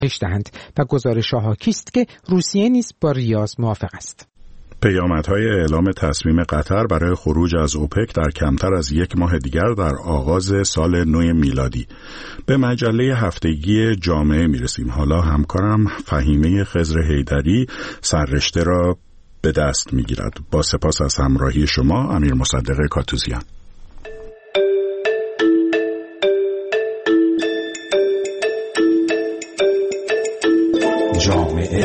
دهند و گزارش حاکی است که روسیه نیز با ریاض موافق است. پیامدهای اعلام تصمیم قطر برای خروج از اوپک در کمتر از 1 ماه دیگر در آغاز سال نو میلادی. به مجله هفتگی جامعه میرسیم. حالا همکارم فهیمه خضر حیدری سررشته را به دست میگیرد. با سپاس از همراهی شما، امیر مصدق کاتوزیان. جامعه.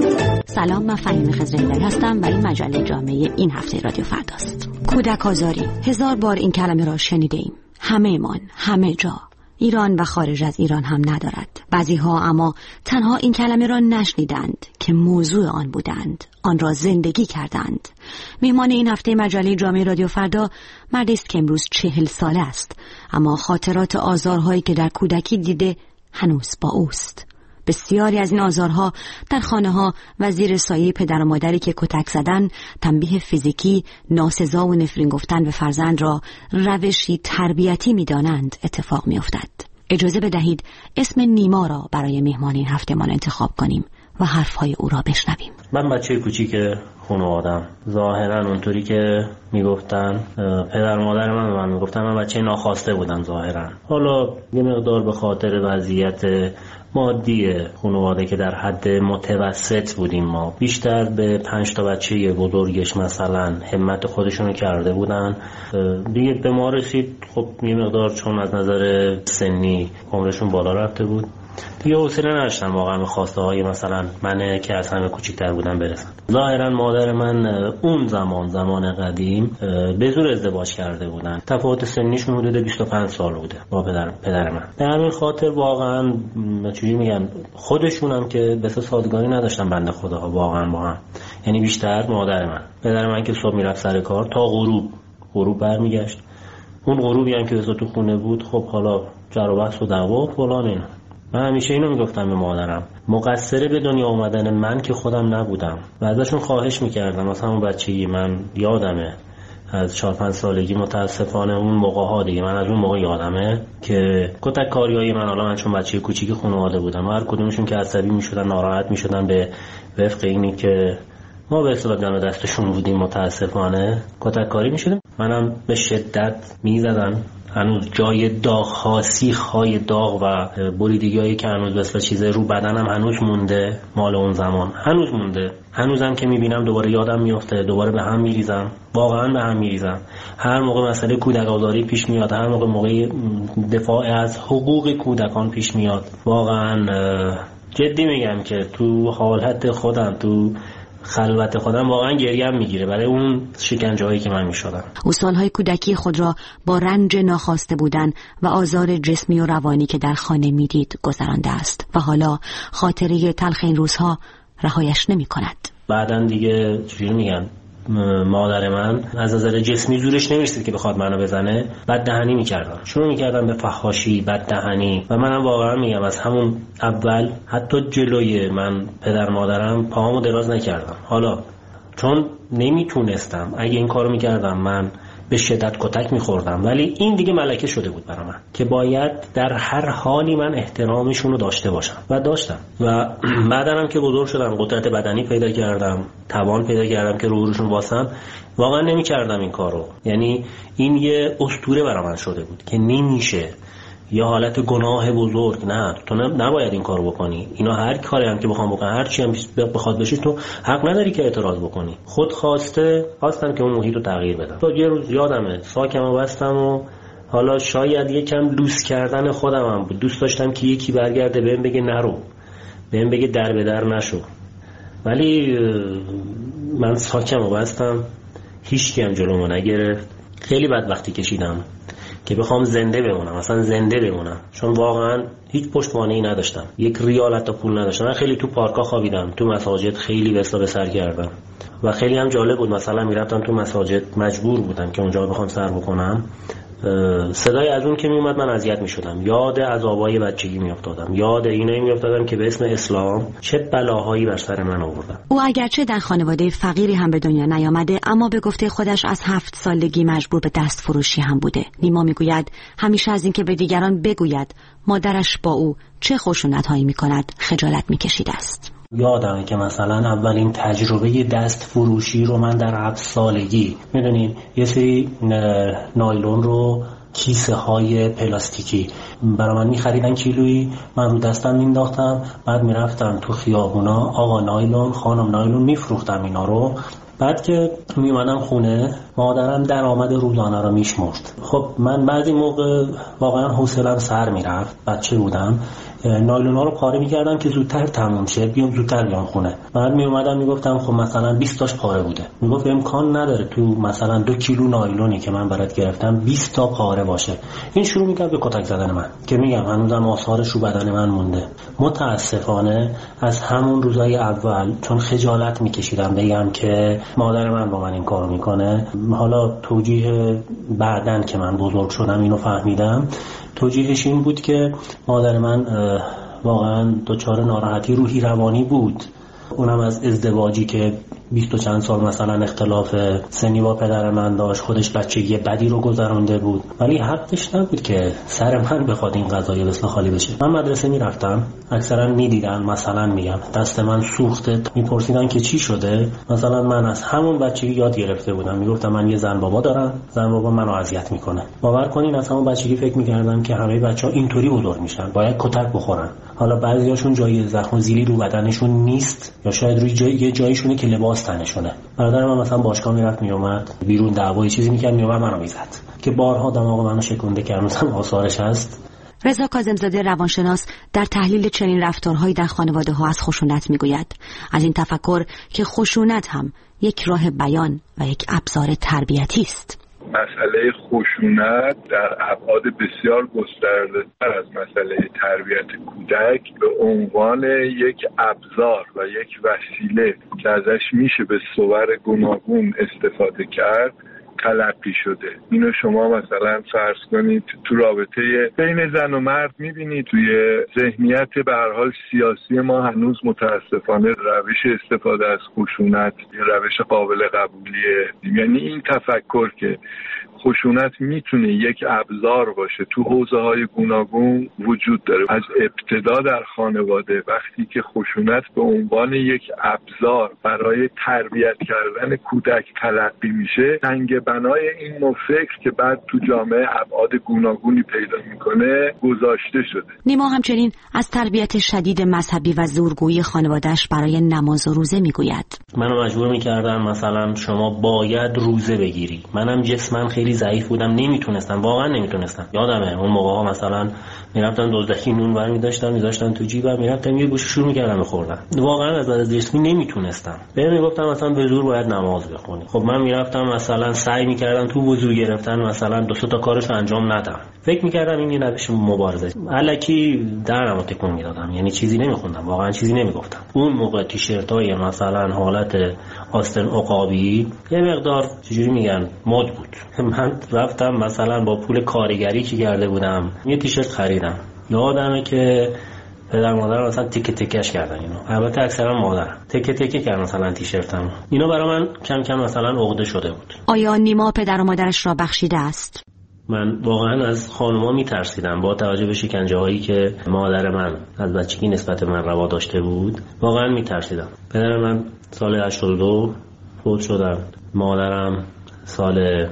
سلام، من فهیمه خضر حیدری هستم و این مجله جامعه این هفته رادیو فرداست. کودک آزاری، 1000 بار این کلمه را شنیده ایم. همه‌مان، همه جا. ایران و خارج از ایران هم ندارد. بعضی‌ها اما تنها این کلمه را نشنیدند که موضوع آن بودند، آن را زندگی کردند. مهمان این هفته مجله جامعه رادیو فردا مردی است که امروز 40 ساله است، اما خاطرات آزارهایی که در کودکی دیده هنوز با اوست. بسیاری از این آزارها در خانه‌ها و زیر سایه پدر و مادری که کتک زدن، تنبیه فیزیکی، ناسزا و نفرین گفتن به فرزند را روشی تربیتی می‌دانند اتفاق می‌افتد. اجازه بدهید اسم نیما را برای مهمان این هفته‌مان انتخاب کنیم و حرف‌های او را بشنویم. من بچه کوچیک خانواده‌ام، ظاهراً اونطوری که میگفتن پدر و مادر من میگفتن من بچه ناخواسته بودم ظاهراً. حالا یه مقدار به خاطر وضعیت مادی خانواده که در حد متوسط بودیم، ما بیشتر به 5 تا بچه بزرگش مثلا همت خودشونو کرده بودن. دیگه به ما رسید، خب یه مقدار چون از نظر سنی عمرشون بالا رفته بود، دیگه حوصله نداشتم واقعا به خواسته های مثلا من که از همه کوچیک‌تر بودم برسن. ظاهرا مادر من اون زمان قدیم به زور ازدواج کرده بودن. تفاوت سنیشون حدود 25 سال بوده با پدر من. به همین خاطر واقعا چجوری میگم، خودشونم که به سادگانی نداشتن بنده خداها واقعا با هم. یعنی بیشتر پدر من که صبح میرفت سر کار تا غروب برمیگشت. اون غروبی هم که تو خونه بود، خب حالا جر و بحث و دعوا و فلان اینا. من همیشه اینو میگفتم به مادرم، مقصر به دنیا اومدن من که خودم نبودم و ازشون خواهش میکردم. مثلا اون بچگی من یادمه از 4-5 سالگی، متاسفانه اون موقع‌ها دیگه من از اون موقع یادمه که کتک کاریای من چون بچه کوچیک خانواده بودم، هر کدومشون که عصبی میشدن، ناراحت میشدن، به وفق اینی که ما به اصطلاح دم دستشون بودیم متاسفانه کتک کاری میشدیم. منم به شدت میزدن. هنوز جای داغ‌ها، سیخ‌های داغ و بریدگی‌هایی که هنوز مثل چیز رو بدنم هنوز مونده، مال اون زمان هنوز مونده. هنوزم که میبینم دوباره یادم میفته، دوباره به هم میریزم، واقعا به هم میریزم. هر موقع مسئله کودک آزاری پیش میاد، هر موقع دفاع از حقوق کودکان پیش میاد، واقعا جدی میگم که تو حالت خودم، تو خلوت خودم واقعا گریم میگیره برای اون شکنجه‌هایی که من میشدم. او سالهای کودکی خود را با رنج ناخواسته بودن و آزار جسمی و روانی که در خانه میدید گذرانده است و حالا خاطره تلخ این روزها رهایش نمی کند. بعدن دیگه چجوری میگن، مادر من از نظر جسمی زورش نمیرسید که بخواد منو بزنه، بددهنی میکردن، شروع میکردن به فحاشی، بددهنی. و منم واقعا میگم از همون اول حتی جلوی من پدر مادرم پاهامو دراز نکردم. حالا چون نمیتونستم، اگه این کارو میکردم من به شدت کتک میخوردم، ولی این دیگه ملکه شده بود برای من که باید در هر حالی من احترامشون رو داشته باشم و داشتم. و بعدنم که بزرگ شدم، قدرت بدنی پیدا کردم، توان پیدا کردم که روشون واسم، واقعا نمیکردم این کارو. یعنی این یه اسطوره برای من شده بود که نمیشه، یا حالت گناه بزرگ، نه تو نباید این کارو بکنی. اینا هر کاری هم که بخوام بکنم، هر چی هم بخواد بشی، تو حق نداری که اعتراض بکنی. خود خواستم که اون محیط رو تغییر بدم. تو یه روز یادمه ساکمو بستم و حالا شاید یکم لوس کردن خودم هم بود. دوست داشتم که یکی برگرده بهم بگه نرو، بهم بگه در به در نشو، ولی من ساکمو بستم، هیچ کی هم جلومو نگرفت. خیلی بدبختی کشیدم که بخوام زنده بمونم، مثلا زنده بمونم، چون واقعا هیچ پشتوانه‌ای نداشتم، یک ریال حتی پول نداشتم. من خیلی تو پارکا خوابیدم، تو مساجد خیلی به سر کردم و خیلی هم جالب بود. مثلا میرفتم تو مساجد، مجبور بودم که اونجا بخوام سر بکنم، صدای از اون که میومد من اذیت میشدم، یاد عذابای بچگی میافتادم، یاد اینایی میافتادم که به اسم اسلام چه بلاهایی بر سر من آوردن. او اگرچه در خانواده فقیری هم به دنیا نیامده، اما به گفته خودش از 7 سالگی مجبور به دست فروشی هم بوده. نیما میگوید همیشه از اینکه به دیگران بگوید مادرش با او چه خشونت‌هایی میکند خجالت میکشیده است. یادمه که مثلا اولین تجربه دست فروشی رو من در 7 سالگی، میدونین یه سری نایلون رو کیسه های پلاستیکی برای من میخریدن کیلویی، من رو دستم مینداختم، بعد میرفتم تو خیابونا آقا نایلون خانم نایلون میفروختم اینا رو. بعد که میومدم خونه مادرم درآمد روزانه رو میشمرد. خب من بعضی موقع واقعا حوصله‌ام سر میرفت، بچه بودم، نایلونا رو پاره می‌کردم که زودتر تموم شه، بیام زودتر بیام خونه. بعد میومدم میگفتم خب مثلا 20 تاش پاره بوده. میگفت امکان نداره تو مثلا 2 کیلو نایلونی که من برات گرفتم 20 تا پاره باشه. این شروع می‌کرد به کتک زدن من که میگم هنوزم آثارش رو بدن من مونده. متاسفانه از همون روزای اول چون خجالت می‌کشیدم بگم که مادر من با من این کارو میکنه، حالا توجیه بعدن که من بزرگ شدم اینو فهمیدم، توجیهش این بود که مادر من واقعا دچار ناراحتی روحی روانی بود، اونم از ازدواجی که 20 و چند سال مثلا اختلاف سنی با پدر من داشت، خودش بچگی بدی رو گذرونده بود، ولی حقش نبود که سر من بخواد این قضایه مثل خالی بشه. من مدرسه میرفتم، اکثرا میدیدن مثلا میگم دست من سوخته، میپرسیدن که چی شده، مثلا من از همون بچگی یاد گرفته بودم، میگفتم من یه زن بابا دارم، زن بابا منو اذیت میکنه. باور کنین از همون بچگی فکر میکردم که همه بچه‌ها اینطوری بزرگ میشن، باید کتک بخورن. حالا بعضیاشون جای زخم زیلی رو بدنشون نیست یا شاید روی یه جایشونه که لباس تنشونه. برادر من مثلا باشگاه میرفت میومد بیرون دعوای چیزی میکرد میومد منو میزد که بارها دماغ منو شکونده که هنوزم آثارش هست. رضا کاظم‌زاده روانشناس در تحلیل چنین رفتارهایی در خانواده‌ها از خشونت میگوید از این تفکر که خشونت هم یک راه بیان و یک ابزار تربیتی است. مسئله خشونت در ابعاد بسیار گسترده‌تر از مسئله تربیت کودک به عنوان یک ابزار و یک وسیله که ازش میشه به صور گوناگون استفاده کرد تلقی شده. اینو شما مثلا فرض کنید تو رابطه بین زن و مرد میبینید، توی ذهنیت به هر حال سیاسی ما هنوز متاسفانه روش استفاده از خشونت یه روش قابل قبولیه. یعنی این تفکر که خشونت میتونه یک ابزار باشه تو حوزه‌های گوناگون وجود داره. از ابتدا در خانواده وقتی که خشونت به عنوان یک ابزار برای تربیت کردن کودک تلقی میشه، سنگ بنای این نوع فکر که بعد تو جامعه ابعاد گوناگونی پیدا میکنه گذاشته شده. نیما همچنین از تربیت شدید مذهبی و زورگویی خانواده‌اش برای نماز و روزه میگوید. منو مجبور میکردن مثلا شما باید روزه بگیری. منم جسمم خیلی ضعیف بودم، نمیتونستم، واقعا نمیتونستم. یادمه اون موقع ها مثلا میرفتم دزدکی نون برمی داشتم میذاشتن تو جیبم، میرفتم یه گوشه شروع میکردم بخوردن. واقعا از جسمی نمیتونستم. بهم میگفتم مثلا به زور باید نماز بخونی. خب من میرفتم مثلا سعی میکردم تو وضو گرفتن مثلا 2 تا کارشو انجام ندم. فکر میکردم این یه روش مبارزه. الکی درمو تکون میدادم، یعنی چیزی نمیخوندم، واقعا چیزی نمیگفتم. اون موقع تیشرتای مثلا حالت آستن عقابی یه مقدار چجوری میگن مد بود. من رفتم مثلا با پول کارگری که کرده بودم یه تیشرت خریدم. یادمه که پدر مادر مثلا تیکه تیکش کردن اینو. البته اکثرا مادر تیکه تیکه کردن مثلا تیشرتمو. اینو برای من کم کم مثلا عقده شده بود. آیا نیما پدر و مادرش را بخشیده است؟ من واقعا از خانوما میترسیدم با توجه به شکنجه‌هایی که مادر من از بچگی نسبت به من روا داشته بود. واقعا میترسیدم. پدر من سال 82 فوت شدن. مادرم سال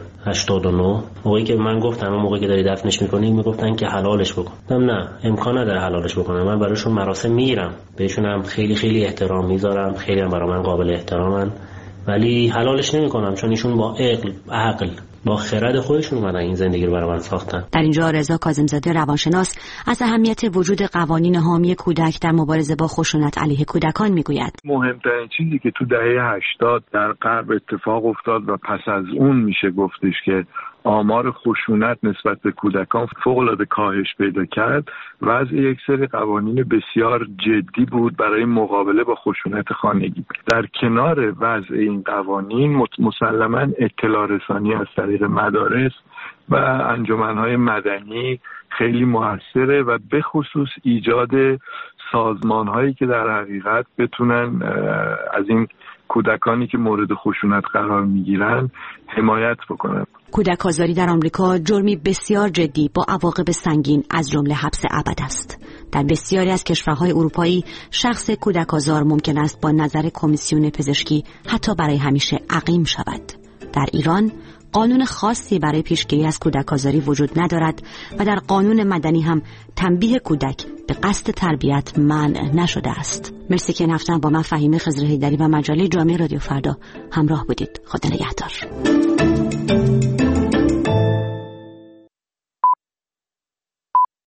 89. موقعی که من گفتم اون موقعی که داری دفنش میکنی میگفتن که حلالش بکن. نه امکان نداره حلالش بکنم. من براشون مراسم میگیرم، بهشون هم خیلی خیلی احترام میذارم، خیلی هم برای من قابل احترامن، ولی حلالش نمیکنم چون ایشون با عقل با خرد خودشون اومدن این زندگی رو برای من ساختن. در اینجا رضا کاظم‌زاده روانشناس از اهمیت وجود قوانین حامی کودک در مبارزه با خشونت علیه کودکان میگوید. مهمترین چیزی که تو دهه 80 در غرب اتفاق افتاد و پس از اون میشه گفتش که آمار خشونت نسبت به کودکان فوق‌العاده کاهش پیدا کرد. وضع یک سری قوانین بسیار جدی بود برای مقابله با خشونت خانگی. در کنار وضع این قوانین مسلماً اطلاع رسانی از طریق مدارس و انجمن‌های مدنی خیلی موثره و به خصوص ایجاد سازمان‌هایی که در حقیقت بتونن از این کودکانی که مورد خشونت قرار میگیرن حمایت بکنن. کودک آزاری در آمریکا جرمی بسیار جدی با عواقب سنگین از جمله حبس ابد است. در بسیاری از کشورهای اروپایی شخص کودک آزار ممکن است با نظر کمیسیون پزشکی حتی برای همیشه عقیم شود. در ایران قانون خاصی برای پیشگیری از کودک آزاری وجود ندارد و در قانون مدنی هم تنبیه کودک به قصد تربیت منع نشده است. مرسی که این هفته با من فهیمه خضر حیدری و مجله جامعه رادیو فردا همراه بودید. خدا نگهدار.